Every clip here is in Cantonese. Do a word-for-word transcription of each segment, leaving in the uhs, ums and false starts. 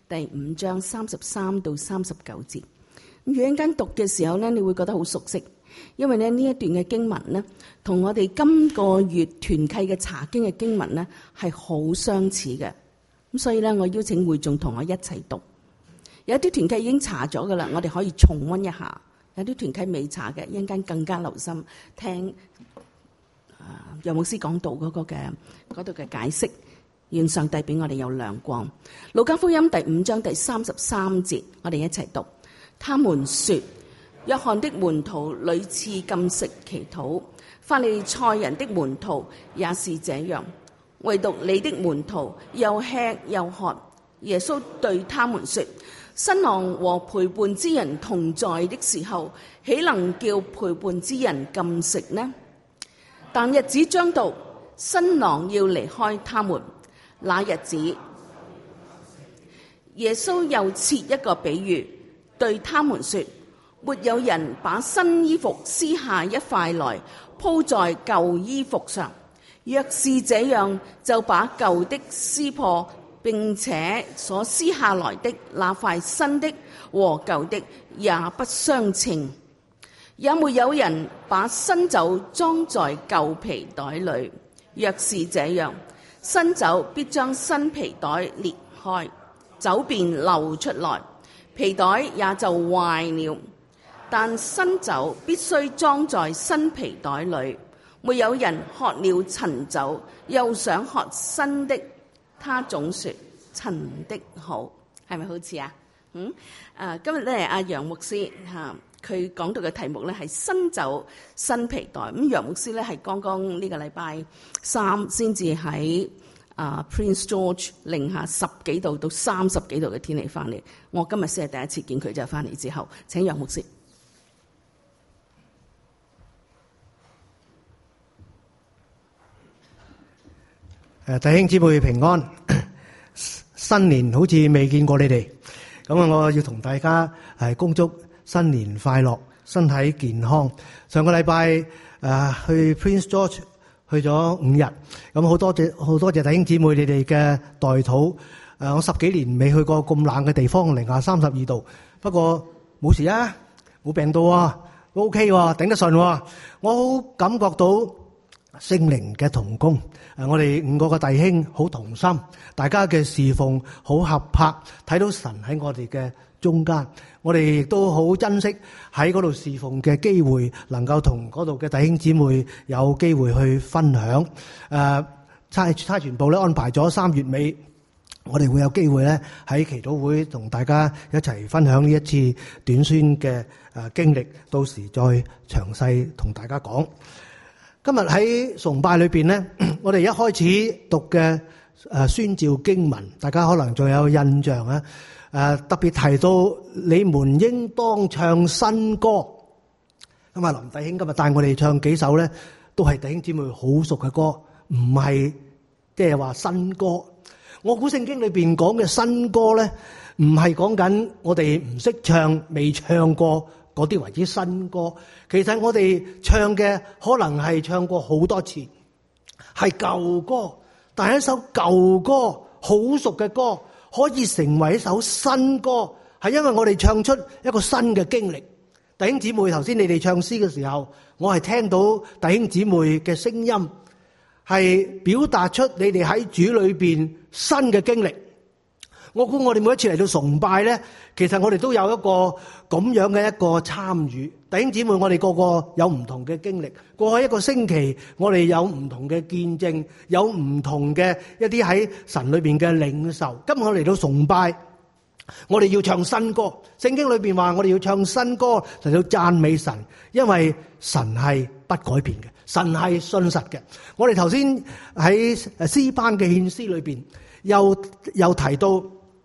第五章三十三到三十九節。咁如果一間讀嘅時候咧，你會覺得好熟悉，因為咧呢一段嘅經文咧，同我哋今個月團契嘅查經嘅經文咧係好相似嘅。咁所以咧，我邀請會眾同我一齊讀。有啲團契已經查咗噶啦，我哋可以重溫一下；有啲團契未查嘅，一陣間更加留心聽啊楊牧師講道嗰個嘅嗰度嘅解釋。願上帝俾我哋有亮光。路加福音第五章第三十三節，我哋一齊讀。他們說，約翰的門徒屢次禁食祈禱，法利賽人的門徒也是這樣，唯獨你的門徒又吃又喝。耶穌對他們說，新郎和陪伴之人同在的時候，豈能叫陪伴之人禁食呢？但日子將到，新郎要離開他們，那日子，耶穌又設一個比喻，對他們說，沒有人把新衣服撕下一塊來鋪在舊衣服上，若是這樣，就把舊的撕破，並且所撕下來的那塊新的和舊的也不相稱。也沒有人把新酒裝在舊皮袋裏，若是這樣，新酒必將新皮袋裂開，酒便流出來，皮袋也就壞了。但新酒必須裝在新皮袋裏。沒有人喝了陳酒，又想喝新的，他總說陳的好，係咪好似啊？嗯，啊，今日咧，阿楊牧師嚇佢講到嘅題目咧係新酒新皮袋。咁楊牧師咧係剛剛呢個禮拜三先至喺啊 Prince George 零下十幾度到三十幾度嘅天氣翻嚟。我今日先係第一次見佢，就翻嚟之後請楊牧師。 誒，弟兄姊妹平安，新年好似未見過你哋，咁啊，我要同大家係恭祝新年快樂，身體健康。上個禮拜誒去 Prince George 去咗五日，咁好多謝好多謝弟兄姊妹你哋嘅代禱。誒，我十幾年未去過咁冷嘅地方，零下三十二度，不過冇事啊，冇病到啊，都 OK 喎，頂得順喎。我好感覺到聖靈嘅同工，誒，我哋五個嘅弟兄好同心，大家嘅侍奉好合拍，睇到神喺我哋嘅中間，我哋亦都好珍惜喺嗰度侍奉嘅機會，能夠同嗰度嘅弟兄姊妹有機會去分享。誒，差差傳部咧安排咗三月尾，我哋會有機會咧喺祈禱會同大家一齊分享呢一次短宣嘅誒經歷，到時再詳細同大家講。今日喺崇拜裏邊咧，我哋一開始讀嘅誒宣召經文，大家可能仲有印象啊！誒特別提到你們應當唱新歌。咁啊，林弟兄今日帶我哋唱幾首咧，都係弟兄姊妹好熟嘅歌，唔係即係話新歌。我估聖經裏邊講嘅新歌咧，唔係講緊我哋唔識唱、未唱過嗰啲為之新歌。其實我哋唱嘅可能係唱過好多次，係舊歌，但係一首舊歌好熟嘅歌可以成為一首新歌，係因為我哋唱出一個新嘅經歷。弟兄姊妹，頭先你哋唱詩嘅時候，我係聽到弟兄姊妹嘅聲音，係表達出你哋喺主裏邊新嘅經歷。我估我哋每一次嚟到崇拜咧，其實我哋都有一個咁樣嘅一個參與。弟兄姊妹，我哋個個有唔同嘅經歷。過去一個星期，我哋有唔同嘅見證，有唔同嘅一啲喺神裏邊嘅領受。今日我嚟到崇拜，我哋要唱新歌。聖經裏邊話我哋要唱新歌，就要讚美神，因為神係不改變嘅，神係信實嘅。我哋頭先喺詩班嘅獻詩裏邊，又又提到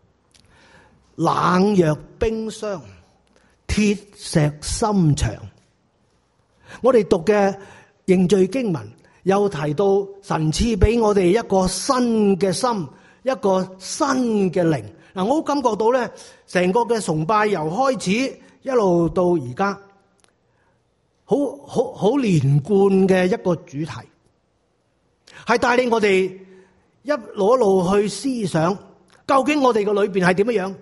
冷若冰霜，鐵石心腸。我哋讀嘅認罪經文又提到神賜俾我哋一個新嘅心，一個新嘅靈。嗱，我好感覺到咧，成個嘅崇拜由開始一路到而家，好好好連貫嘅一個主題，係帶領我哋一路一路去思想究竟我哋嘅裏邊係點樣？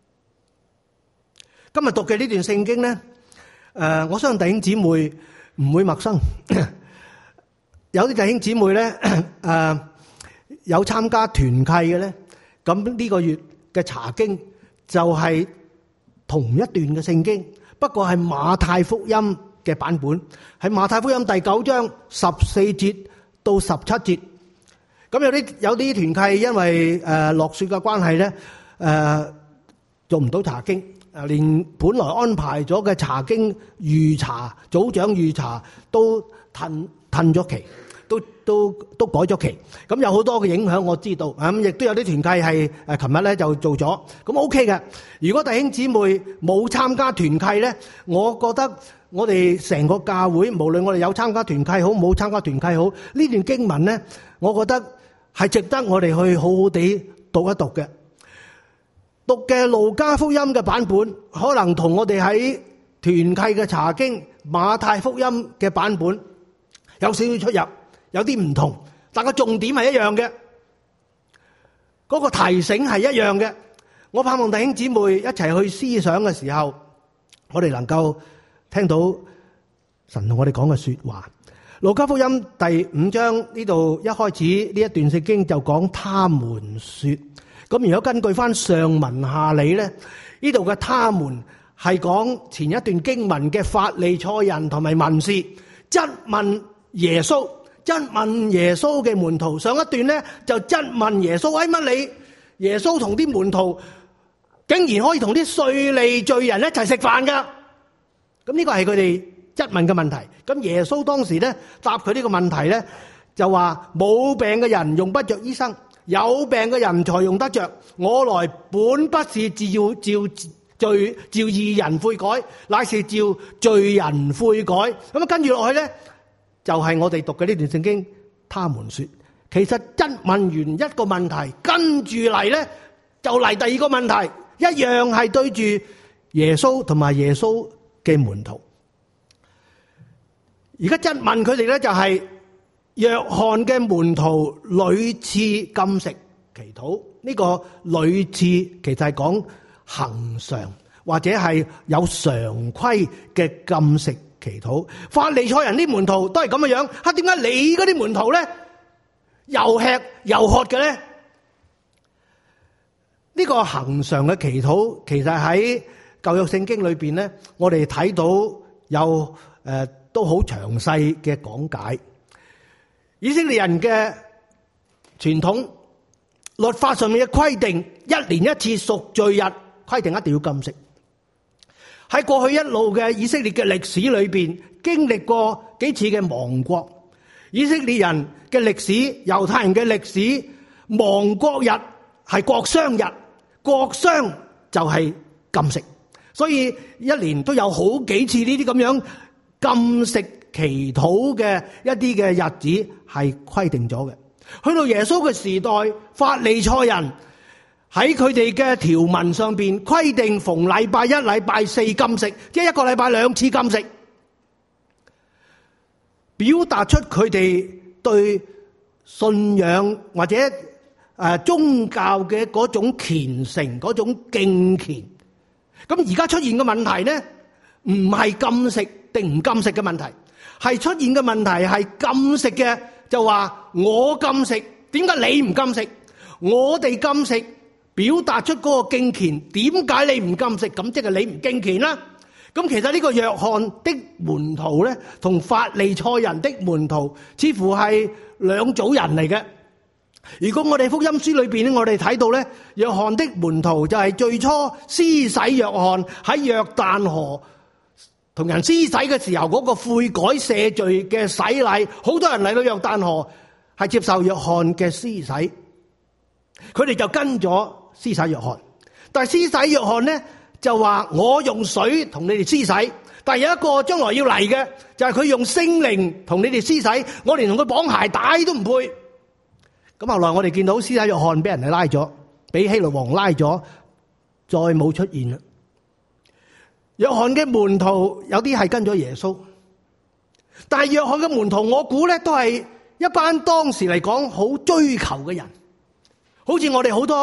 今日讀嘅呢段聖經咧，誒，我相信弟兄姊妹唔會陌生。有啲弟兄姊妹咧，誒，有參加團契嘅咧，咁呢個月嘅查經就係同一段嘅聖經，不過係馬太福音嘅版本，喺馬太福音第九章十四節到十七節。咁有啲有啲團契因為誒落雪嘅關係咧，誒做唔到查經。誒，連本來安排咗嘅查經預查、組長預查都褪褪咗期，都都都改咗期。咁有好多嘅影響，我知道。咁亦都有啲團契係誒，琴日咧就做咗，咁 OK 嘅。如果弟兄姊妹冇參加團契咧，我覺得我哋成個教會，無論我哋有參加團契好，冇參加團契好，呢段經文咧，我覺得係值得我哋去好好地讀一讀嘅。讀嘅路加福音嘅版本，可能同我哋喺團契嘅查經馬太福音嘅版本有少少出入，有啲唔同，但個重點係一樣嘅，嗰個提醒係一樣嘅。我盼望弟兄姊妹一齊去思想嘅時候，我哋能夠聽到神同我哋講嘅說話。路加福音第五章呢度一開始呢一段聖經就講他們說。咁如果根據翻上文下理咧，呢度嘅他們係講前一段經文嘅法利賽人同埋文士質問耶穌，質問耶穌嘅門徒。上一段咧就質問耶穌，為乜你耶穌同啲門徒竟然可以同啲稅吏罪人一齊食飯噶？咁呢個係佢哋質問嘅問題。咁耶穌當時咧答佢呢個問題咧，就話冇病嘅人用不着醫生，有病嘅人才用得着。我來本不是照照罪照義人悔改，乃是照罪人悔改。咁啊，跟住落去咧，就係我哋讀嘅呢段聖經。他們說，其實質問完一個問題，跟住嚟咧就嚟第二個問題，一樣係對住耶穌同埋耶穌嘅門徒。而家質問佢哋咧就係、是。約翰嘅門徒屢次禁食祈禱，呢個屢次其實係講恆常或者係有常規嘅禁食祈禱。法利賽人啲門徒都係咁嘅樣，吓，點解你嗰啲門徒咧又吃又喝嘅咧？呢個恆常嘅祈禱其實喺舊約聖經裏邊咧，我哋睇到有誒都好詳細嘅講解。以色列人嘅傳統律法上面嘅規定，一年一次贖罪日規定一定要禁食。喺過去一路嘅以色列嘅歷史裏邊，經歷過幾次嘅亡國。以色列人嘅歷史、猶太人嘅歷史，亡國日係國殤日，國殤就係禁食。所以一年都有好幾次呢啲咁樣禁食祈禱嘅一啲嘅日子係規定咗嘅。去到耶穌嘅時代，法利賽人喺佢哋嘅條文上邊規定逢禮拜一、禮拜四禁食，即係一個禮拜兩次禁食，表達出佢哋對信仰或者誒宗教嘅嗰種虔誠、嗰種敬虔。咁而家出現嘅問題咧，唔係禁食定唔禁食嘅問題。係出現嘅問題係禁食嘅，就話我禁食，點解你唔禁食？我哋禁食，表達出嗰個敬虔，點解你唔禁食？咁即係你唔敬虔啦。咁其實呢個約翰的門徒咧，同法利賽人的門徒似乎係兩組人嚟嘅。如果我哋福音書裏邊咧，我哋睇到咧，約翰的門徒就係最初施洗約翰喺約旦河同人施洗嘅時候嗰個悔改赦罪嘅洗禮，好多人嚟到約旦河係接受約翰嘅施洗，佢哋就跟咗施洗約翰。但係施洗約翰呢就話我用水同你哋施洗，但係有一個將來要嚟嘅就係佢用聖靈同你哋施洗，我連同佢綁鞋帶都唔配。咁後來我哋見到施洗約翰俾人哋拉咗，俾希律王拉咗，再冇出現啦。約翰嘅門徒有啲係跟咗耶穌，但係約翰嘅門徒我估咧都係一班當時嚟講好追求嘅人，好似我哋好多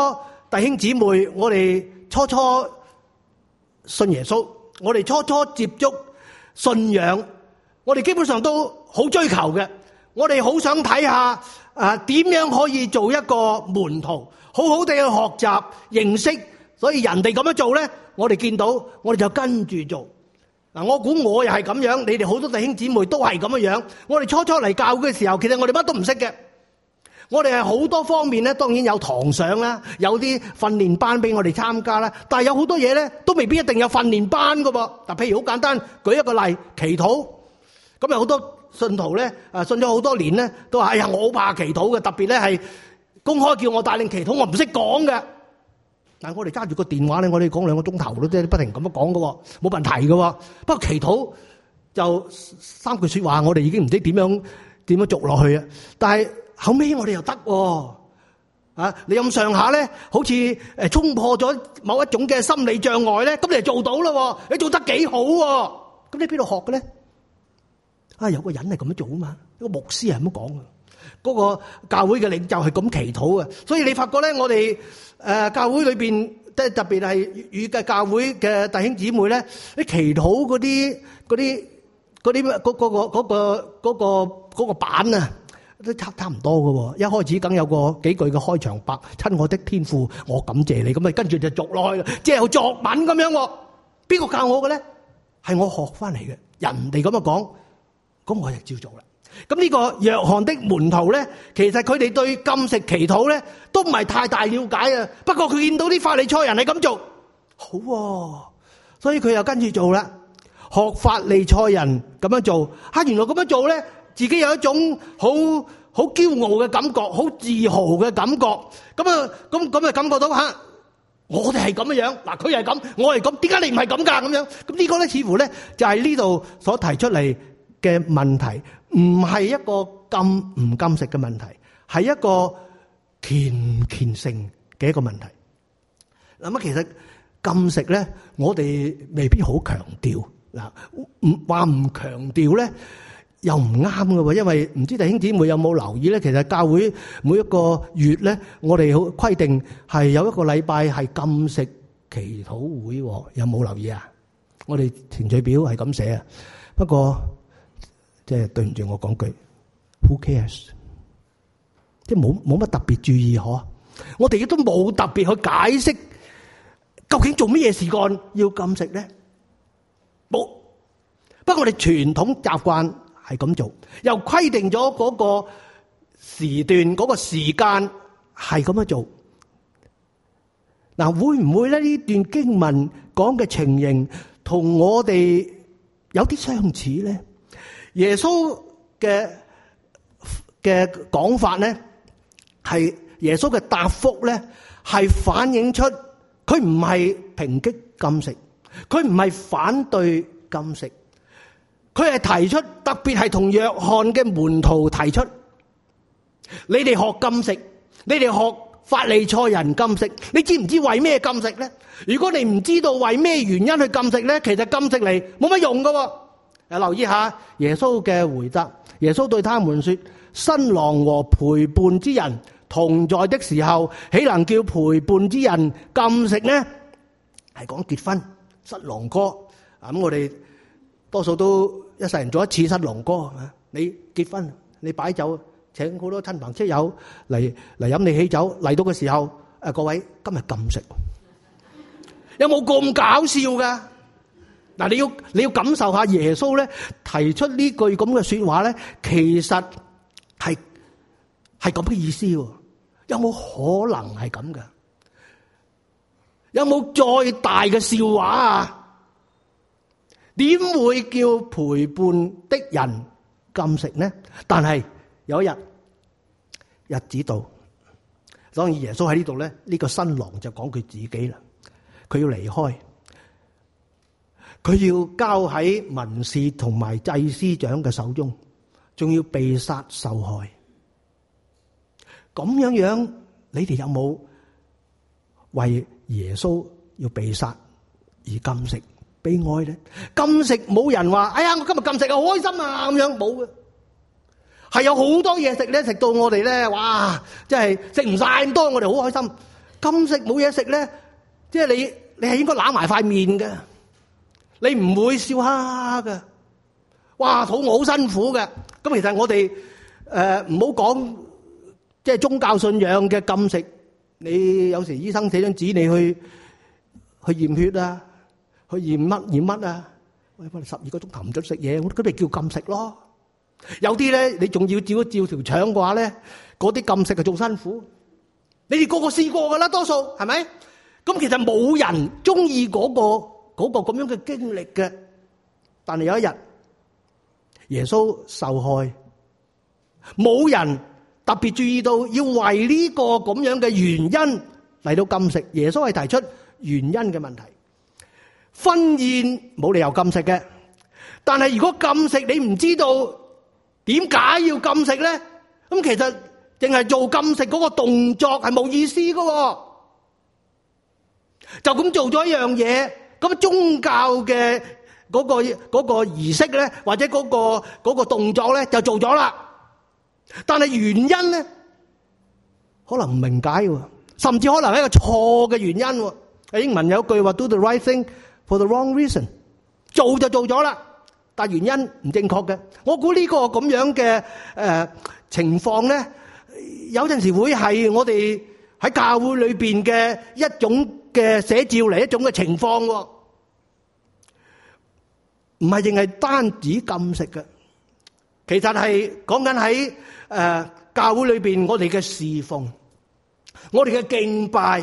弟兄姊妹，我哋初初信耶穌，我哋初初接觸信仰，我哋基本上都好追求嘅。我哋好想睇下啊，點樣可以做一個門徒，好好地去學習認識。所以人哋咁樣做咧，我哋見到我哋就跟住做。嗱，我估我又係咁樣，你哋好多弟兄姊妹都係咁樣樣。我哋初初嚟教會嘅時候，其實我哋乜都唔識嘅。我哋係好多方面咧，當然有堂上啦，有啲訓練班俾我哋參加啦。但係有好多嘢咧，都未必一定有訓練班噶噃。嗱，譬如好簡單，舉一個例，祈禱。咁有好多信徒咧，啊，信咗好多年咧，都話：哎呀，我好怕祈禱嘅，特別咧係公開叫我帶領祈禱，我唔識講嘅。但係我哋揸住個電話咧，我哋講兩個鐘頭都即係不停咁樣講嘅，冇問題嘅。不過祈禱就三句說話，我哋已經唔知點樣點樣續落去啊。但係後尾我哋又得喎，啊！你咁上下咧，好似誒衝破咗某一種嘅心理障礙咧，咁你就做到啦，你做得幾好喎？咁你邊度學嘅咧？啊，有個人係咁樣做啊嘛，一個牧師係咁講嘅，嗰個教會嘅領袖係咁祈禱嘅，所以你發覺咧，我哋誒教會裏邊，即係特別係粵語嘅教會嘅弟兄姊妹咧，你祈禱嗰啲嗰啲嗰啲嗰嗰個嗰個嗰個嗰個版啊！都差差唔多嘅，一開始梗有個幾句嘅開場白，親我的天父，我感謝你，咁啊跟住就續落去，即係有作文咁樣。邊個教我嘅咧？係我學翻嚟嘅，人哋咁樣講，咁我就照做啦。咁呢個約翰的門徒咧，其實佢哋對禁食祈禱咧都唔係太大了解啊。不過佢見到啲法利賽人係咁做，好喎，所以佢又跟住做啦，學法利賽人咁樣做。吓，原來咁樣做咧，自己有一種好好驕傲嘅感覺，好自豪嘅感覺。咁啊，咁咁啊，感覺到吓，我哋係咁樣樣，嗱，佢係咁，我係咁，點解你唔係咁噶？咁樣，咁呢個咧，似乎咧就係呢度所提出嚟嘅問題，唔係一個禁唔禁食嘅問題，係一個虔唔虔誠嘅一個問題。咁啊，其實禁食咧，我哋未必好強調。嗱，唔話唔強調咧，又唔啱嘅喎，因為唔知弟兄姊妹有冇留意咧？其實教會每一個月咧，我哋好規定係有一個禮拜係禁食祈禱會，有冇留意啊？我哋程序表係咁寫啊。不過即係對唔住我講句 ，Who cares？即係冇冇乜特別注意嗬。我哋亦都冇特別去解釋究竟做乜嘢事幹要禁食咧？冇。不過我哋傳統習慣係咁做，又規定咗嗰個時段、嗰個時間係咁樣做。嗱，會唔會咧？呢段經文講嘅情形同我哋有啲相似咧？耶穌嘅嘅講法咧，係耶穌嘅答覆咧，係反映出佢唔係抨擊禁食，佢唔係反對禁食。佢係提出，特別係同約翰嘅門徒提出，你哋學禁食，你哋學法利賽人禁食，你知唔知為咩禁食咧？如果你唔知道為咩原因去禁食咧，其實禁食嚟冇乜用噶。誒，留意下耶穌嘅回答，耶穌對他們說：新郎和陪伴之人同在的時候，豈能叫陪伴之人禁食呢？係講結婚新郎哥啊，咁我哋多數都一世人做一次新郎哥啊！你結婚，你擺酒，請好多親朋戚友嚟嚟飲你喜酒，嚟到嘅時候，誒，各位今日禁食，有冇咁搞笑噶？嗱，你要你要感受下耶穌咧提出呢句咁嘅說話咧，其實係係咁嘅意思。有冇可能係咁噶？有冇再大嘅笑話啊？點會叫陪伴的人禁食呢？但係有一日日子到，當然耶穌喺呢度咧，呢個新郎就講佢自己啦，佢要離開，佢要交喺文士同埋祭司長嘅手中，仲要被殺受害。咁樣樣，你哋有冇為耶穌要被殺而禁食悲哀咧？禁食冇人話，哎呀，我今日禁食啊，好開心啊，咁樣冇嘅。係有好多嘢食咧，食到我哋咧，哇，真係食唔晒咁多，我哋好開心。 禁食冇嘢食咧，即係你你係應該揦埋塊面嘅，你唔會笑哈哈嘅。哇，肚餓好辛苦嘅。咁其實我哋誒唔好講即係宗教信仰嘅禁食。你有時醫生寫張紙你去去驗血啊，去驗乜驗乜啊？喂，我哋十二個鐘頭唔准食嘢，我嗰啲叫禁食咯。有啲咧，你仲要照一照條腸嘅話咧，嗰啲禁食就仲辛苦。你哋個個試過噶啦，多數係咪？咁其實冇人中意嗰個嗰個咁樣嘅經歷嘅。但係有一日，耶穌受害，冇人特別注意到要為呢個咁樣嘅原因嚟到禁食。耶穌係提出原因嘅問題。婚宴冇理由禁食嘅，但係如果禁食你唔知道點解要禁食咧？咁其實淨係做禁食嗰個動作係冇意思噶，就咁做咗一樣嘢，咁宗教嘅嗰個嗰個儀式咧，或者嗰個嗰個動作咧就做咗啦。但係原因咧，可能唔明解喎，甚至可能係一個錯嘅原因喎。喺英文有句話 do the right thing for the wrong reason， 做就做咗啦，但原因唔正確嘅。我估呢個咁樣嘅誒情況咧，有陣時會係我哋喺教會裏邊嘅一種嘅寫照嚟，一種嘅情況喎，唔係淨係單止禁食嘅，其實係講緊喺誒教會裏邊我哋嘅侍奉，我哋嘅敬拜，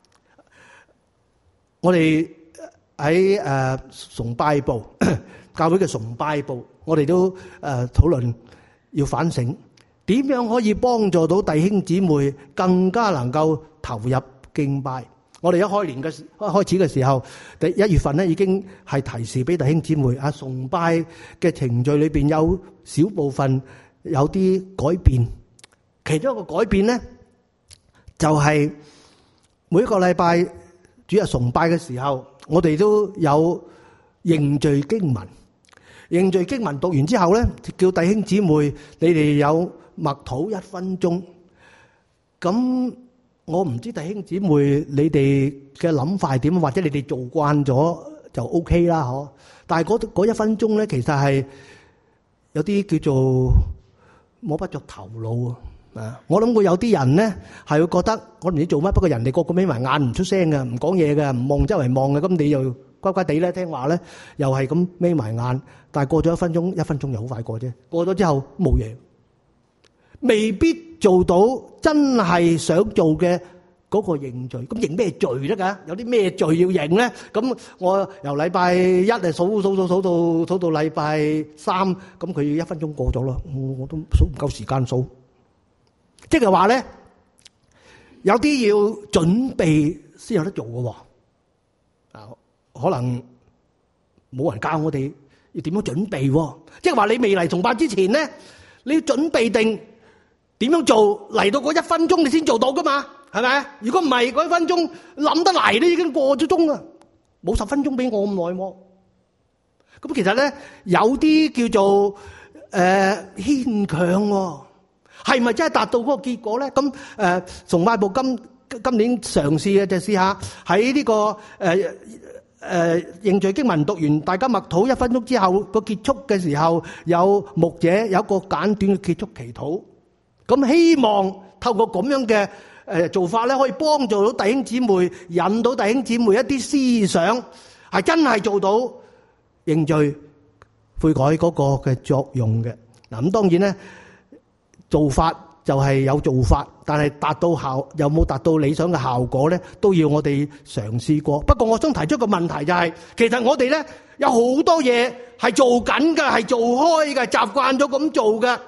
我哋喺誒崇拜部教會嘅崇拜部，我哋都誒討論要反省，點樣可以幫助到弟兄姊妹更加能夠投入敬拜。我哋一開年嘅開始嘅時候，第一月份咧已經係提示俾弟兄姊妹啊，崇拜嘅程序裏邊有少部分有啲改變。其中一個改變咧，就係每一個禮拜主日崇拜嘅時候，我哋都有認罪經文。認罪經文讀完之後咧，叫弟兄姊妹你哋有默禱一分鐘。咁我唔知弟兄姊妹你哋嘅諗法係點，或者你哋做慣咗就 OK 啦，嗬。但係嗰嗰一分鐘咧，其實係有啲叫做摸不着頭腦啊！我諗過有啲人咧係會覺得我唔知做乜，不過人哋個個眯埋眼唔出聲嘅，唔講嘢嘅，唔望周圍望嘅，咁你又乖乖地咧聽話咧，又係咁眯埋眼。但係過咗一分鐘，一分鐘又好快過啫。過咗之後冇嘢。未必做到真係想做嘅嗰個認罪，咁認咩罪得㗎？有啲咩罪要認咧？咁我由禮拜一誒數數數數到數到禮拜三，咁佢一分鐘過咗咯，我我都數唔夠時間數。即係話咧，有啲要準備先有得做嘅喎。啊，可能冇人教我哋要點樣準備喎。即係話你未嚟崇拜之前咧，你要準備定。點樣做嚟到嗰一分鐘你先做到噶嘛？係咪？如果唔係嗰一分鐘諗得嚟，都已經過咗鐘啦，冇十分鐘俾我咁耐喎。咁其實咧有啲叫做誒牽強喎，係咪真係達到嗰個結果咧？咁誒崇拜部今今年嘗試嘅就試下喺呢個誒誒認罪經文讀完，大家默禱一分鐘之後個結束嘅時候，有牧者有一個簡短嘅結束祈禱。咁希望透過咁樣嘅誒做法咧，可以幫助到弟兄姊妹，引到弟兄姊妹一啲思想，係真係做到認罪悔改嗰個嘅作用嘅。嗱，咁當然咧，做法就係有做法，但係達到效有冇達到理想嘅效果咧，都要我哋嘗試過。不過我想提出個問題就係，其實我哋咧有好多嘢係做緊嘅，係做開嘅，習慣咗咁做嘅。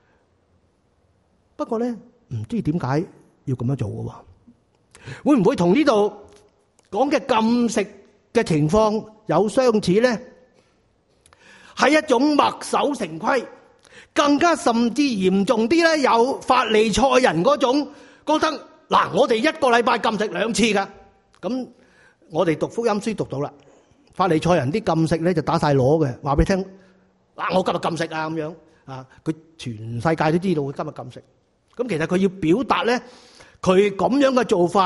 不過咧，唔知點解要咁樣做嘅喎？會唔會同呢度講嘅禁食嘅情況有相似咧？係一種墨守成規，更加甚至嚴重啲咧，有法利賽人嗰種覺得嗱，我哋一個禮拜禁食兩次噶。咁我哋讀福音書讀到啦，法利賽人啲禁食咧就打晒鑼嘅，話俾你聽嗱，我今日禁食啊咁樣啊，佢全世界都知道佢今日禁食。咁其實佢要表達咧，佢咁樣嘅做法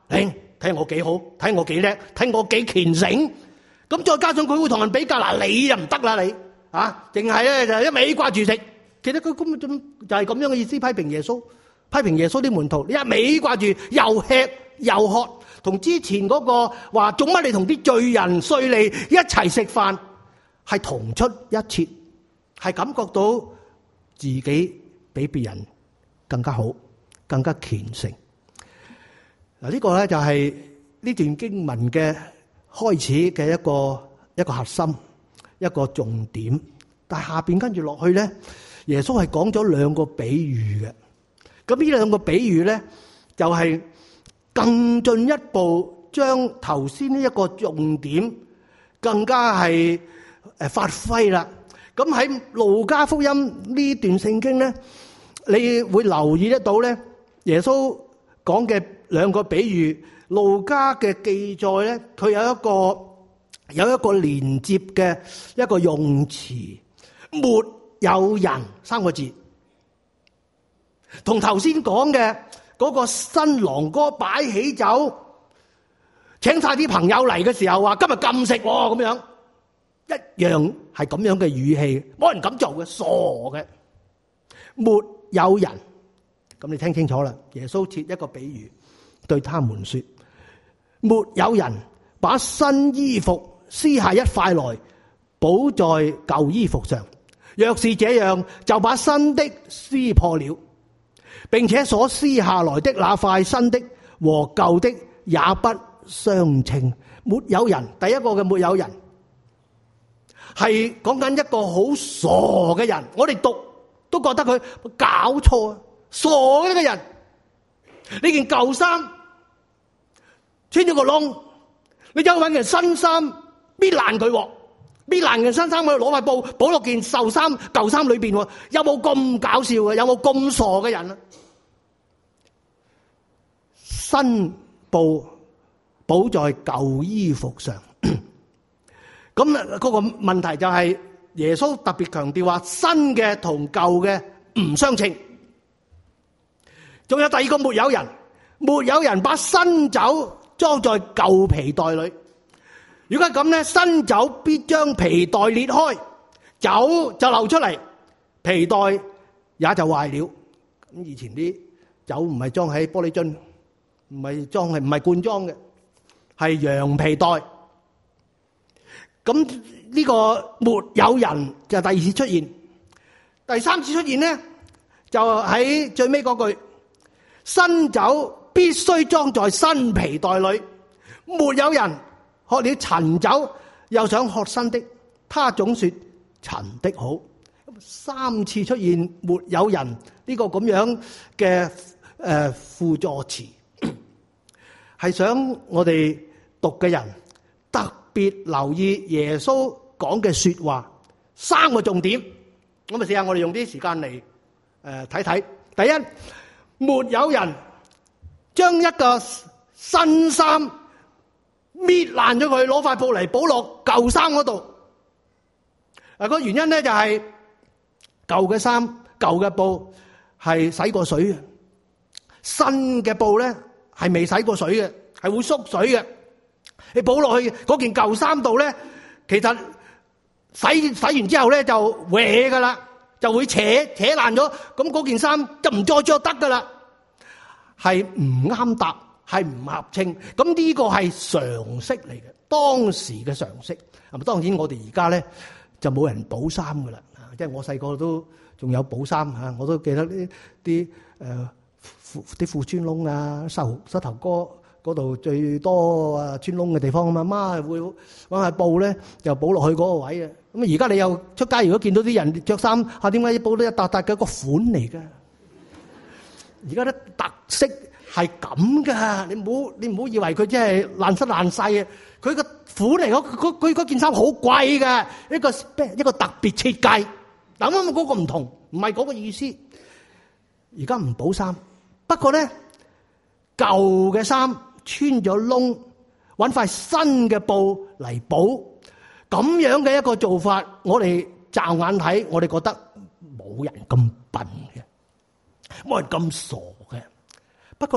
你睇我幾好，睇我幾叻，睇我幾虔誠。咁再加上佢會同人比較，嗱你又唔得啦，你啊，淨係咧就一味掛住食。其實佢根本就係咁樣嘅意思，批評耶穌，批評耶穌啲門徒，你一味掛住又吃又喝，同之前嗰個話做乜你同啲罪人稅吏一齊食飯，係同出一轍，係感覺到自己比別人更加好，更加虔誠。嗱，呢個咧就係呢段經文嘅開始嘅一個一個核心，一個重點。但係下邊跟住落去咧，耶穌係講咗兩個比喻嘅。咁呢兩個比喻咧，就係更進一步將頭先呢一個重點更加係誒發揮啦。咁喺路加福音呢段聖經咧，你會留意得到咧，耶穌講嘅兩個比喻，路加嘅記載咧，佢有一個有一個連接嘅一個用詞，沒有人三個字，同頭先講嘅嗰個新郎哥擺喜酒，請晒啲朋友嚟嘅時候話今日禁食咁樣，一樣係咁樣嘅語氣，冇人敢做嘅，傻嘅，沒有人。咁你聽清楚啦，耶穌設一個比喻，對他們說：沒有人把新衣服撕下一塊來，補在舊衣服上。若是這樣，就把新的撕破了，並且所撕下來的那塊新的和舊的也不相稱。沒有人，第一個嘅沒有人，係講緊一個好傻嘅人。我哋讀都覺得佢搞錯啊！傻嘅呢個人，呢件舊衫穿咗個窿，你走去搵件新衫搣爛佢，搣爛件新衫去攞塊布補落件舊衫舊衫裏邊，有冇咁搞笑嘅？有冇咁傻嘅人啊？新布補在舊衣服上，咁啊嗰個問題就係耶穌特別強調話新嘅同舊嘅唔相稱。仲有第二個沒有人，沒有人把新酒裝在舊皮袋裏。如果係咁咧，新酒必將皮袋裂開，酒就流出嚟，皮袋也就壞了。咁以前啲酒唔係裝喺玻璃樽，唔係裝係唔係罐裝嘅，係羊皮袋。咁呢個沒有人就第二次出現，第三次出現咧就喺最尾嗰句。新酒必須裝在新皮袋裏，沒有人喝了陳酒又想喝新的，他總說陳的好。三次出現沒有人呢個咁樣嘅誒輔助詞，係想我哋讀嘅人特別留意耶穌講嘅說話三個重點。咁咪試下我哋用啲時間嚟誒睇睇。第一，沒有人將一個新衫搣爛咗佢，攞塊布嚟補落舊衫嗰度。嗱，個原因咧就係舊嘅衫、舊嘅布係洗過水嘅，新嘅布咧係未洗過水嘅，係會縮水嘅。你補落去嗰件舊衫度咧，其實洗洗完之後咧就歪噶啦。就會扯扯爛咗，咁嗰件衫就唔再着得噶啦，係唔啱搭，係唔合稱。咁呢個係常識嚟嘅，當時嘅常識。咁當然我哋而家咧就冇人補衫噶啦，即係我細個都仲有補衫吓，我都記得呢啲誒啲褲穿窿啊，膝膝頭哥嗰度最多啊穿窿嘅地方啊嘛，媽會揾塊布咧就補落去嗰個位啊。咁而家你又出街，如果見到啲人着衫，嚇點解補到一笪笪嘅一個款嚟㗎？而家啲特色係咁㗎，你唔好你唔好以為佢真係爛濕爛細嘅，佢個款嚟，嗰佢嗰件衫好貴㗎，一個一個特別設計。嗱咁嗰個唔同，唔係嗰個意思。而家唔補衫，不過咧舊嘅衫穿咗窿，揾塊新嘅布嚟補。咁樣嘅一個做法，我哋驟眼睇，我哋覺得冇人咁笨嘅，冇人咁傻嘅。不過咧，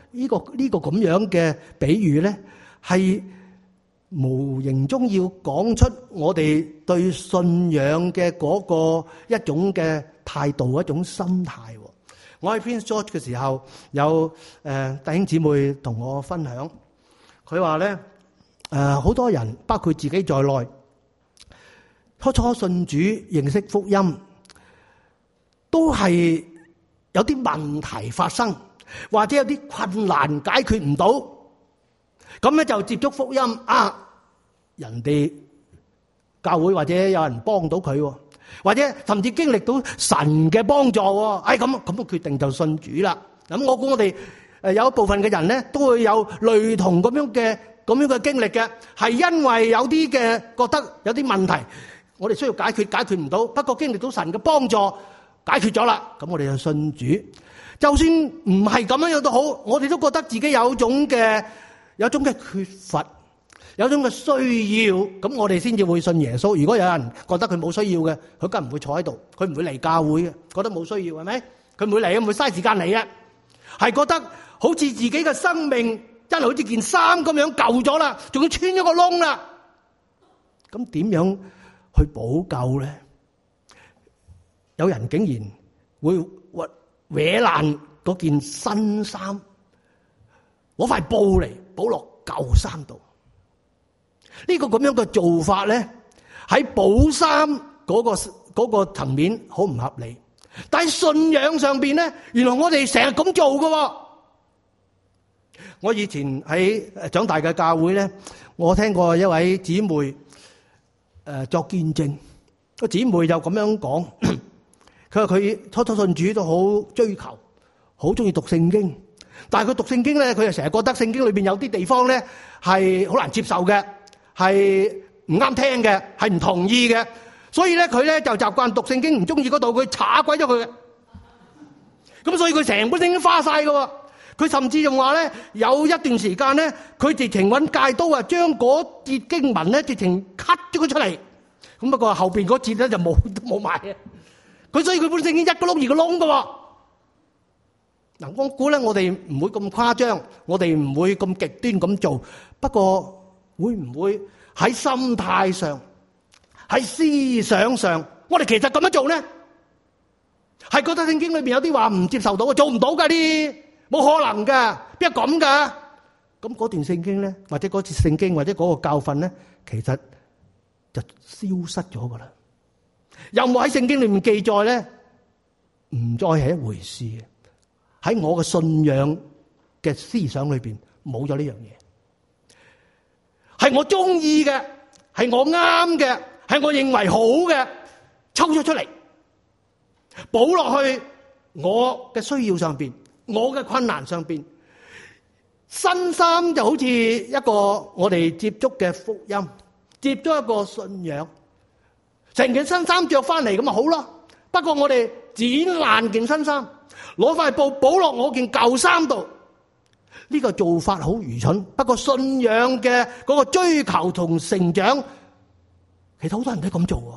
呢個呢個咁樣嘅比喻咧，係無形中要講出我哋對信仰嘅嗰個一種嘅態度，一種心態。我喺 Prince George 嘅時候，有誒弟兄姊妹同我分享，佢話咧誒好多人，包括自己在內，初初信主認識福音，都係有啲問題發生，或者有啲困難解決唔到，咁咧就接觸福音啊，人哋教會或者有人幫到佢，或者甚至經歷到神嘅幫助，哎咁咁我決定就信主啦。咁我估我哋誒有一部分嘅人咧，都會有類同咁樣嘅咁樣嘅經歷嘅，係因為有啲嘅覺得有啲問題，我哋需要解決，解決唔到，不過經歷到神嘅幫助，解決咗啦，咁我哋就信主。就算唔係咁樣樣都好，我哋都覺得自己有種嘅有種嘅缺乏。有種嘅需要，咁我哋先至會信耶穌。如果有人覺得佢冇需要嘅，佢梗唔會坐喺度，佢唔會嚟教會嘅。覺得冇需要係咪？佢唔會嚟，唔會嘥時間嚟嘅。係覺得好似自己嘅生命真係好似件衫咁樣舊咗啦，仲要穿咗個窿啦。咁點樣去補救咧？有人竟然會搣搲爛嗰件新衫，攞塊布嚟補落舊衫度。呢個咁樣嘅做法咧，喺補衫嗰個嗰個層面好唔合理，但係信仰上邊咧，原來我哋成日咁做㗎。我以前喺長大嘅教會咧，我聽過一位姊妹誒作見證，個姊妹就咁樣講，佢話佢初初信主都好追求，好中意讀聖經，但係佢讀聖經咧，佢就成日覺得聖經裏邊有啲地方咧係好難接受嘅。係唔啱聽嘅，係唔同意嘅，所以咧佢咧就習慣讀聖經，唔中意嗰度佢查鬼咗佢嘅。咁所以佢成本聖經花晒㗎。佢甚至仲話咧，有一段時間咧，佢直情揾戒刀啊，將嗰節經文咧直情 cut 咗佢出嚟。咁不過後邊嗰節咧就冇冇埋嘅。佢所以佢本聖經一個窿二個窿㗎。嗱，我估咧我哋唔會咁誇張，我哋唔會咁極端咁做。不過會唔會喺心態上、喺思想上，我哋其實咁樣做咧，係覺得聖經裏邊有啲話唔接受到嘅，做唔到噶啲，冇可能噶，邊有咁噶？咁嗰段聖經咧，或者嗰次聖經或者嗰個教訓咧，其實就消失咗噶啦。有冇喺聖經裏面記載咧？唔再係一回事嘅。喺我嘅信仰嘅思想裏邊，冇咗呢樣嘢。係我中意嘅，係我啱嘅，係我認為好嘅，抽咗出嚟，補落去我嘅需要上邊，我嘅困難上邊。新衫就好似一個我哋接觸嘅福音，接咗一個信仰，成件新衫着翻嚟咁咪好咯。不過我哋剪爛件新衫，攞塊布補落我件舊衫度。呢個做法好愚蠢，不過信仰嘅嗰個追求同成長，其實好多人都咁做啊。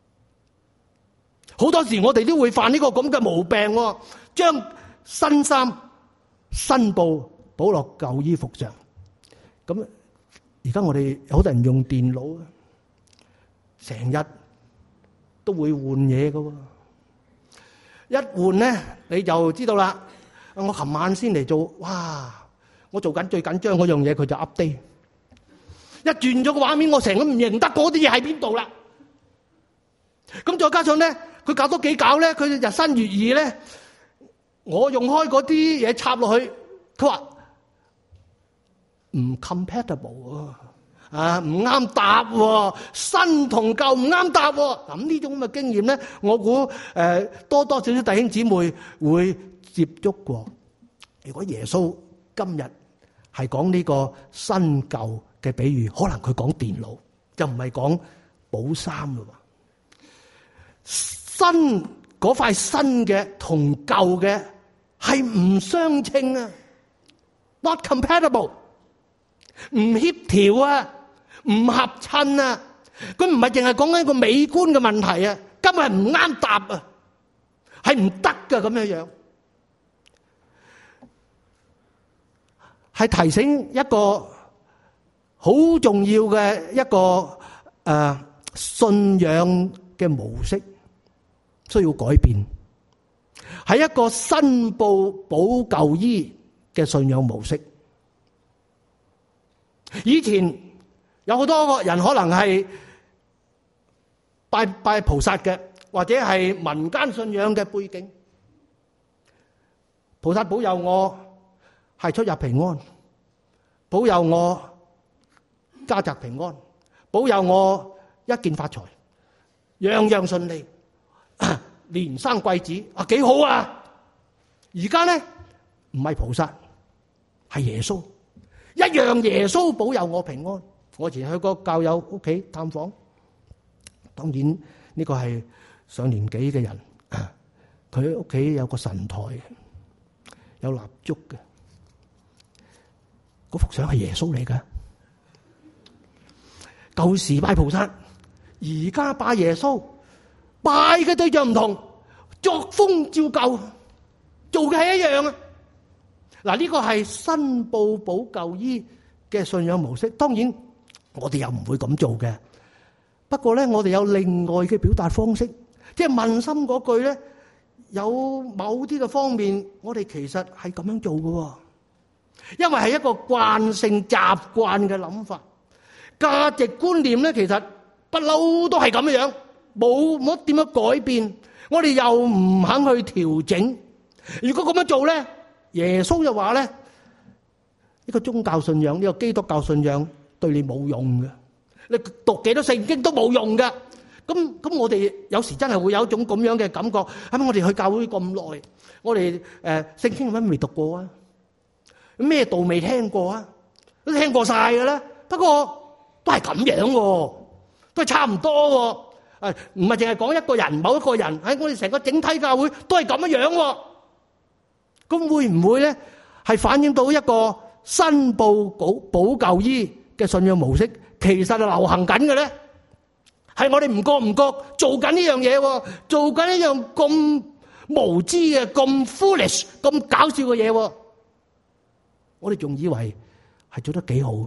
好多時我哋都會犯呢個咁嘅毛病，將新衫新布補落舊衣服上。咁而家我哋好多人用電腦，成日都會換嘢噶。一換咧，你就知道啦。我琴晚先嚟做，哇！我做緊最緊張嗰樣嘢，佢就 update。一轉咗個畫面，我成日都唔認得嗰啲嘢喺邊度啦。咁再加上咧，佢搞多幾搞咧，佢日新月異咧。我用開嗰啲嘢插落去，佢話唔 compatible 啊，啊唔啱搭，新同舊唔啱搭。咁呢種咁嘅經驗咧，我估誒多多少少弟兄姊妹會接觸過。如果耶穌今日係講呢個新舊嘅比喻，可能佢講電腦，就唔係講補衫咯。新嗰塊新嘅同舊嘅係唔相稱啊 ，not compatible， 唔協調啊，唔合襯啊。佢唔係淨係講緊一個美觀嘅問題啊，根本係唔啱搭啊，係唔得噶咁樣樣。 係提醒一個好重要嘅一個誒、呃、信仰嘅模式需要改變，係一個申報補救醫嘅信仰模式。以前有好多個人可能係拜拜菩薩嘅，或者係民間信仰嘅背景。菩薩保佑我係出入平安，保佑我家宅平安，保佑我一件發財，樣樣順利，連生貴子啊，幾好啊！而家咧唔係菩薩，係耶穌，一樣耶穌保佑我平安。我以前去過教友屋企探訪，當然呢個係上年紀嘅人，佢屋企有個神台，有蠟燭嘅，嗰幅相係耶穌嚟㗎。舊時拜菩薩，而家拜耶穌，拜嘅對象唔同，作風照舊，做嘅係一樣啊！嗱，呢個係申報補救醫嘅信仰模式。當然我哋又唔會咁做嘅，不過咧我哋有另外嘅表達方式，即係問心嗰句咧，有某啲嘅方面我哋其實係咁樣做嘅，因為係一個慣性習慣嘅諗法，價值觀念咧其實不嬲都係咁樣，冇冇點樣改變，我哋又唔肯去調整。如果咁樣做咧，耶穌就話咧，呢個宗教信仰，呢個基督教信仰對你冇用嘅，你讀幾多聖經都冇用嘅。咁咁我哋有時真係會有一種咁樣嘅感覺，係咪我哋去教會咁耐，我哋誒聖經有乜未讀過啊？咩道未聽過啊？都聽過晒㗎啦，不過都係咁樣喎，都係差唔多喎。誒唔係淨係講一個人，某一個人喺我哋成個整體教會都係咁樣樣喎。咁會唔會咧係反映到一個申報補補救醫嘅信仰模式，其實係流行緊嘅咧？係我哋唔覺唔覺做緊呢樣嘢，做緊一樣咁無知嘅、咁 foolish、咁搞笑嘅嘢，我哋仲以為係做得幾好。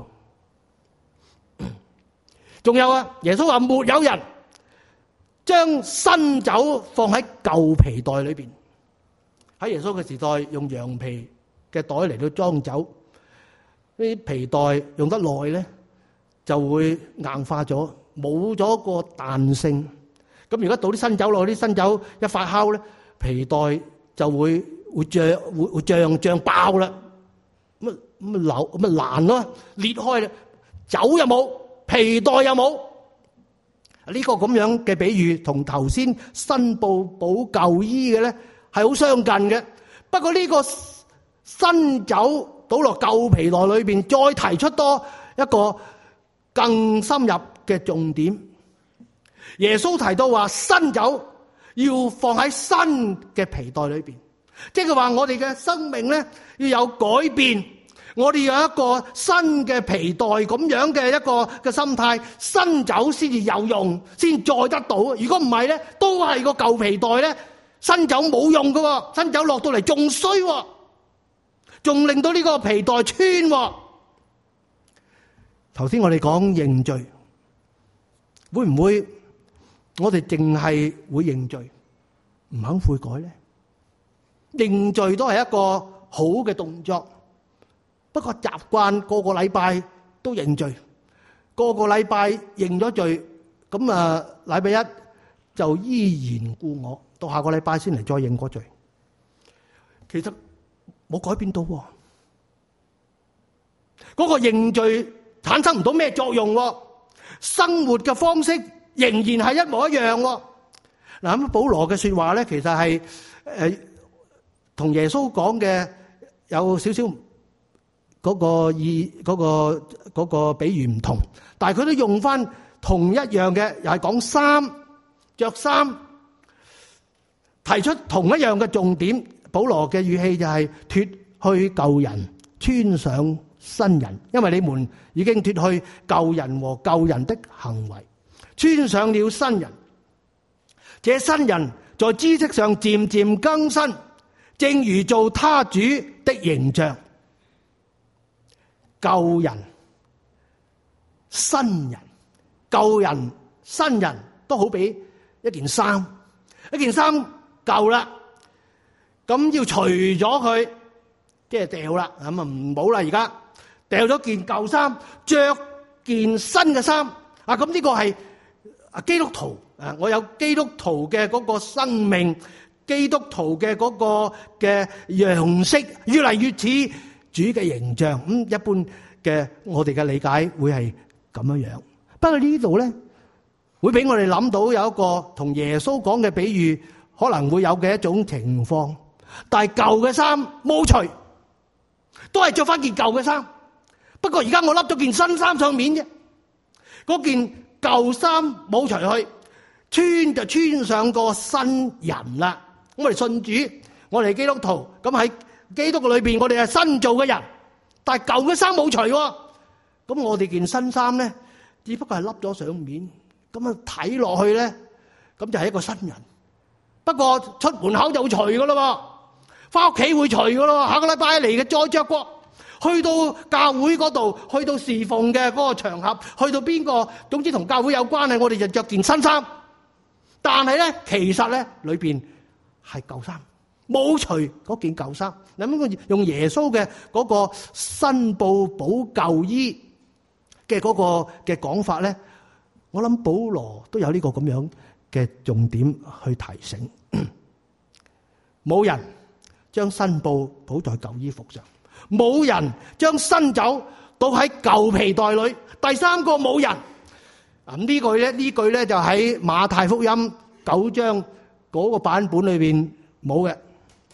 仲有啊，耶穌話沒有人將新酒放喺舊皮袋裏邊。喺耶穌嘅時代，用羊皮嘅袋嚟到裝酒，呢啲皮袋用得耐咧，就會硬化咗，冇咗個彈性。咁如果倒啲新酒落去，啲新酒一發酵咧，皮袋就會會脹會會脹脹爆啦。咁啊咁啊流咁啊爛咯，裂開啦，酒又冇，皮袋又冇。呢個咁樣嘅比喻同頭先申報補救醫嘅咧係好相近嘅。不過呢個新酒倒落舊皮袋裏邊，再提出多一個更深入嘅重點。耶穌提到話新酒要放喺新嘅皮袋裏邊，即係話我哋嘅生命咧要有改變，我哋有一個新嘅皮袋咁樣嘅一個嘅心態，新酒先至有用，先再得到。如果唔係咧，都係個舊皮袋咧，新酒冇用噶，新酒落到嚟仲衰，仲令到呢個皮袋穿。頭先我哋講認罪，會唔會我哋淨係會認罪，唔肯悔改咧？認罪都係一個好嘅動作，不過習慣個個禮拜都認罪，個個禮拜認咗罪，咁啊禮拜一就依然故我，到下個禮拜先嚟再認個罪，其實冇改變到喎。嗰個認罪產生唔到咩作用，生活嘅方式仍然係一模一樣。嗱，咁保羅嘅說話咧，其實係誒同耶穌講嘅有少少嗰個意嗰個嗰個比喻唔同，但係佢都用翻同一樣嘅，又係講衫着衫，提出同一樣嘅重點。保羅嘅語氣就係脫去舊人，穿上新人，因為你們已經脫去舊人和舊人的行為，穿上了新人。這新人在知識上漸漸更新，正如做他主的形象。 舊人、新人，舊人、新人都好比一件衫，一件衫舊啦，咁要除咗佢，即係掉啦，咁啊唔好啦，而家掉咗件舊衫，着件新嘅衫啊！咁呢個係啊基督徒啊，我有基督徒嘅嗰個生命，基督徒嘅嗰個嘅樣式，越嚟越似主嘅形象。咁一般嘅我哋嘅理解會係咁樣樣。不過呢度咧，會俾我哋諗到有一個同耶穌講嘅比喻，可能會有嘅一種情況。但係舊嘅衫冇除，都係着翻件舊嘅衫。不過而家我笠咗件新衫上面啫，嗰件舊衫冇除去，穿就穿上個新人啦。我哋信主，我哋基督徒，咁喺基督裏邊，我哋係新造嘅人。但係舊嘅衫冇除，咁我哋件新衫咧，只不過係笠咗上面，咁啊睇落去咧，咁就係一個新人。不過出門口就會除噶咯，翻屋企會除噶咯。下個禮拜嚟嘅再着過，去到教會嗰度，去到侍奉嘅嗰個場合，去到邊個，總之同教會有關係，我哋就着件新衫。但係咧，其實咧裏邊係舊衫，冇除嗰件舊衫。咁用耶穌嘅嗰個新布補舊衣嘅嗰個嘅講法咧，我諗保羅都有呢個咁樣嘅重點去提醒。冇人將新布補在舊衣服上，冇人將新酒倒喺舊皮袋裏。第三個冇人，咁呢句咧，呢句咧就喺馬太福音九章嗰個版本裏邊冇嘅。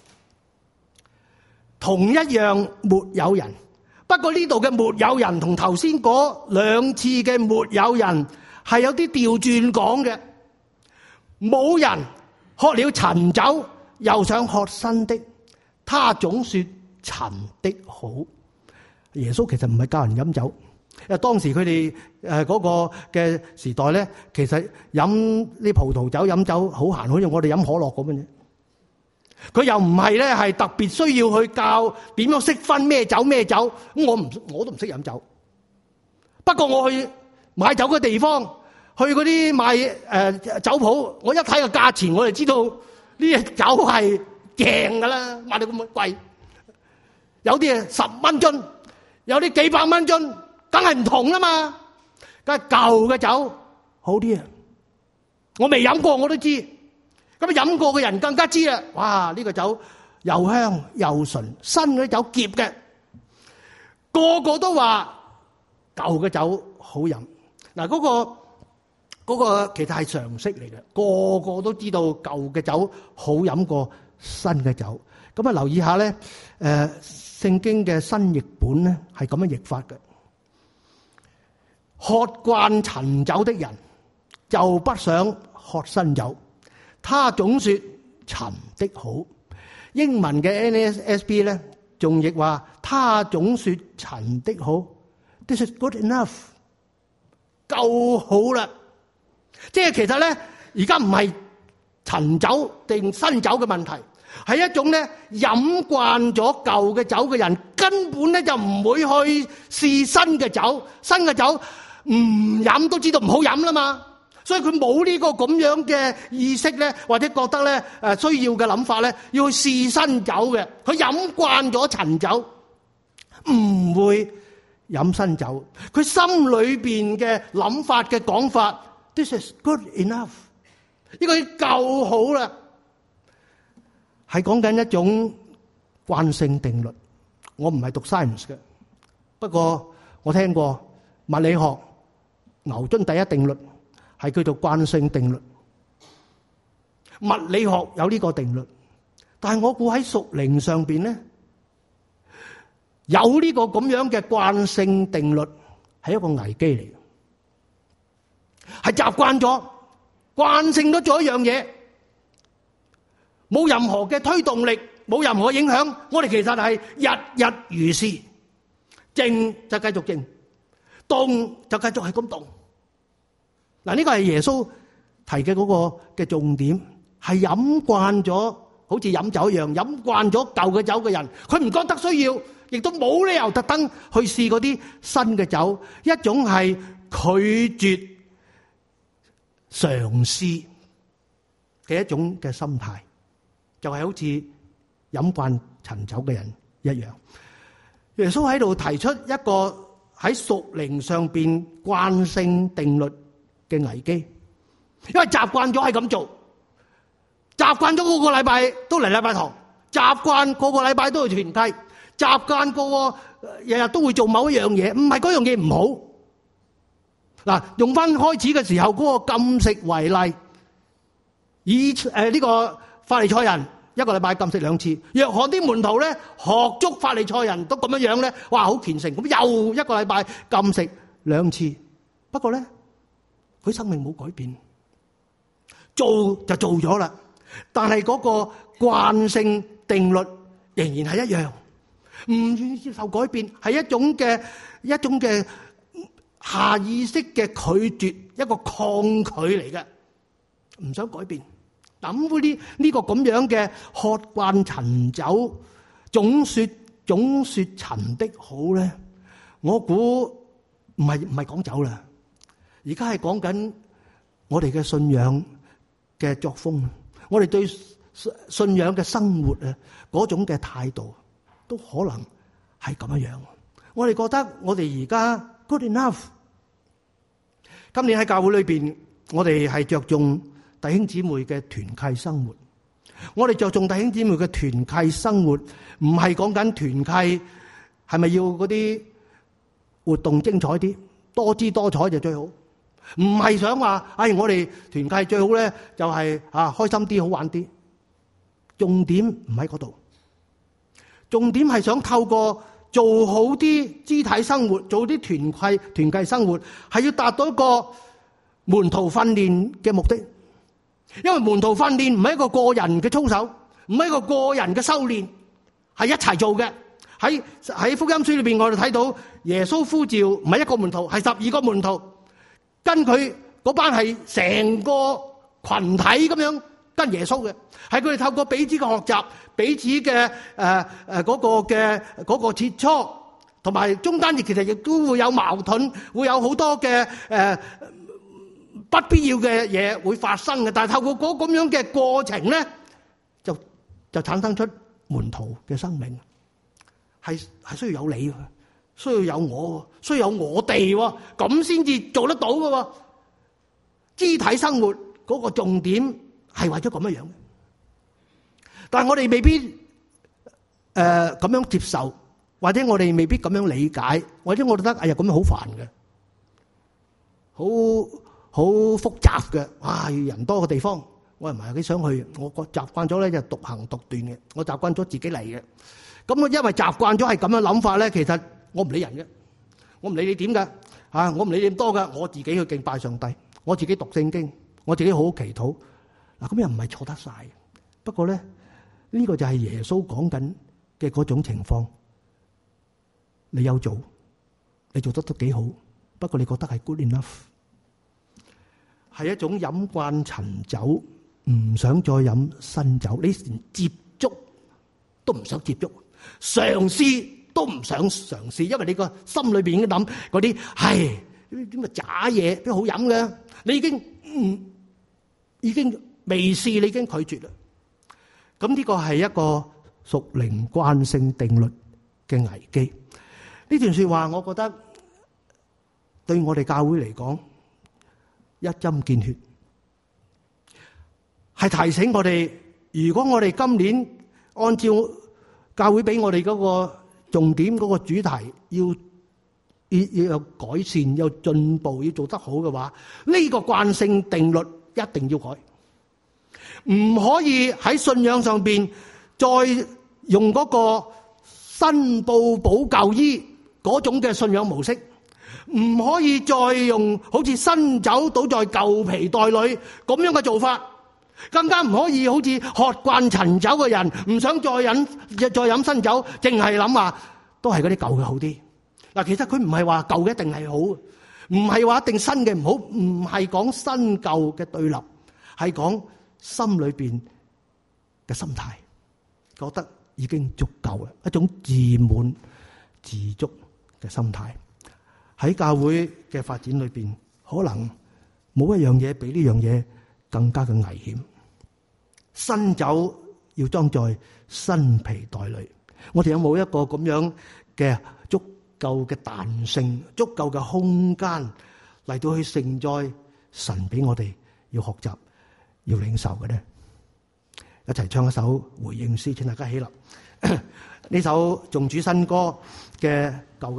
同一樣沒有人，不過呢度嘅沒有人同頭先嗰兩次嘅沒有人係有啲調轉講嘅。冇人喝了陳酒又想喝新的，他總說陳的好。耶穌其實唔係教人飲酒，因為當時佢哋誒嗰個嘅時代咧，其實飲啲葡萄酒飲酒好閒，好似我哋飲可樂咁嘅啫。佢又唔係咧，係特別需要去教點樣識分咩酒咩酒。咁我唔，我都唔識飲酒。不過我去買酒嘅地方，去嗰啲買誒、呃、酒鋪，我一睇個價錢，我就知道呢隻酒係正噶啦，賣到咁貴。有啲係十蚊樽，有啲幾百蚊樽，梗係唔同啦嘛。梗係舊嘅酒好啲啊！我未飲過，我都知。咁飲過嘅人更加知啦！哇，呢個酒又香又純，新嗰啲酒澀嘅，個個都話舊嘅酒好飲。嗱，嗰個嗰個其實係常識嚟嘅，個個都知道舊嘅酒好飲過新嘅酒。咁啊，留意下咧，誒，聖經嘅新譯本咧係咁樣譯法嘅：喝慣陳酒的人就不想喝新酒。他總說陳的好。英文嘅 N A S B 咧，仲譯話他總說陳的好。This is good enough， 夠好啦。即係其實咧，而家唔係陳酒定新酒嘅問題，係一種咧飲慣咗舊嘅酒嘅人，根本咧就唔會去試新嘅酒。新嘅酒唔飲都知道唔好飲啦嘛。所以佢冇呢個咁樣嘅意識咧，或者覺得咧誒需要嘅諗法咧，要去試新酒嘅。佢飲慣咗陳酒，唔會飲新酒。佢心裏邊嘅諗法嘅講法 ，this is good enough， 呢個已經夠好啦。係講緊一種慣性定律。我唔係讀 science 嘅，不過我聽過物理學牛津第一定律。係叫做慣性定律，物理學有呢個定律，但係我估喺屬靈上邊咧，有呢個咁樣嘅慣性定律係一個危機嚟嘅，係習慣咗，慣性都做一樣嘢，冇任何嘅推動力，冇任何影響，我哋其實係日日如是，靜就繼續靜，動就繼續係咁動。嗱，呢個係耶穌提嘅嗰個嘅重點，係飲慣咗，好似飲酒一樣，飲慣咗舊嘅酒嘅人，佢唔覺得需要亦都冇理由特登去試嗰啲新嘅酒。一種係拒絕嘗試嘅一種嘅心態，就係好似飲慣陳酒嘅人一樣。耶穌喺度提出一個喺屬靈上邊慣性定律嘅危機，因為習慣咗係咁做，習慣咗個個禮拜都嚟禮拜堂，習慣個個禮拜都去團契，習慣個個日日都會做某一樣嘢，唔係嗰樣嘢唔好。嗱，用翻開始嘅時候嗰個禁食為例，以誒呢個法利賽人一個禮拜禁食兩次，約翰啲門徒咧學足法利賽人都咁樣樣咧，哇好虔誠，咁又一個禮拜禁食兩次。不過咧，佢生命冇改變，做就做咗啦，但係嗰個慣性定律仍然係一樣，唔願意接受改變，係一種嘅一種嘅下意識嘅拒絕，一個抗拒嚟嘅，唔想改變。嗱，咁呢呢個咁樣嘅喝慣陳酒，總說總說陳的好咧，我估唔係唔係講酒啦，而家係講緊我哋嘅信仰嘅作風，我哋對信仰嘅生活啊嗰種嘅態度，都可能係咁樣樣。我哋覺得我哋而家 good enough。今年喺教會裏邊，我哋係着重弟兄姊妹嘅團契生活。我哋着重弟兄姊妹嘅團契生活，唔係講緊團契係咪要嗰啲活動精彩啲，多姿多彩就最好。唔係想話，哎，我哋團契最好咧，就係啊開心啲，好玩啲。重點唔喺嗰度，重點係想透過做好啲肢體生活，做啲團契團契生活，係要達到一個門徒訓練嘅目的。因為門徒訓練唔係一個個人嘅操守，唔係一個個人嘅修煉，係一齊做嘅。喺喺福音書裏邊，我哋睇到耶穌呼召唔係一個門徒，係十二個門徒，跟佢嗰班係成個群體咁樣跟耶穌嘅，係佢哋透過彼此嘅學習，彼此嘅誒誒嗰個嘅嗰個切磋，同埋中間亦其實亦都會有矛盾，會有好多嘅誒不必要嘅嘢會發生嘅。但係透過嗰咁樣嘅過程咧，就就產生出門徒嘅生命，係係需要有你，需要有我，需要有我哋，咁先至做得到嘅。肢體生活嗰個重點係為咗咁樣樣嘅，但係我哋未必誒咁、呃、樣接受，或者我哋未必咁樣理解，或者我覺得哎呀咁樣好煩嘅，好好複雜嘅，哇！人多嘅地方，我又唔係幾想去。我個習慣咗咧就獨行獨斷嘅，我習慣咗自己嚟嘅。咁我因為習慣咗係咁樣諗法咧，其實我唔理人嘅，我唔理你點㗎嚇，我唔理你咁多㗎，我自己去敬拜上帝，我自己讀聖經，我自己好好祈禱。嗱，咁又唔係錯得晒。不過咧，呢個就係耶穌講緊嘅嗰種情況。你有做，你做得都幾好，不過你覺得係 good enough。係一種飲慣陳酒，唔想再飲新酒，你連接觸都唔想接觸，嘗試都唔想嘗試，因為你個心裏邊已經諗嗰啲係啲咁嘅渣嘢，都好飲嘅，你已經嗯已經未試，你已經拒絕啦。咁呢個係一個屬靈慣性定律嘅危機。呢段說話，我覺得對我哋教會嚟講，一針見血，係提醒我哋，如果我哋今年按照教會俾我哋嗰個重點嗰個主題，要要要有改善、有進步、要做得好嘅話，呢個慣性定律一定要改，唔可以喺信仰上邊再用嗰個申報補救醫嗰種嘅信仰模式。唔可以再用好似新酒倒在舊皮袋裏咁樣嘅做法，更加唔可以好似喝慣陳酒嘅人唔想再飲再飲新酒，淨係諗話都係嗰啲舊嘅好啲。嗱，其實佢唔係話舊嘅一定係好，唔係話一定新嘅唔好，唔係講新舊嘅對立，係講心裏邊嘅心態，覺得已經足夠啦，一種自滿自足嘅心態。喺教會嘅發展裏邊，可能冇一樣嘢比呢樣嘢更加嘅危險。新酒要裝在新皮袋裏，我哋有冇一個咁樣嘅足夠嘅彈性、足夠嘅空間嚟到去承載神俾我哋要學習、要領受嘅呢？一齊唱一首回應詩，請大家起立。呢首頌主新歌嘅舊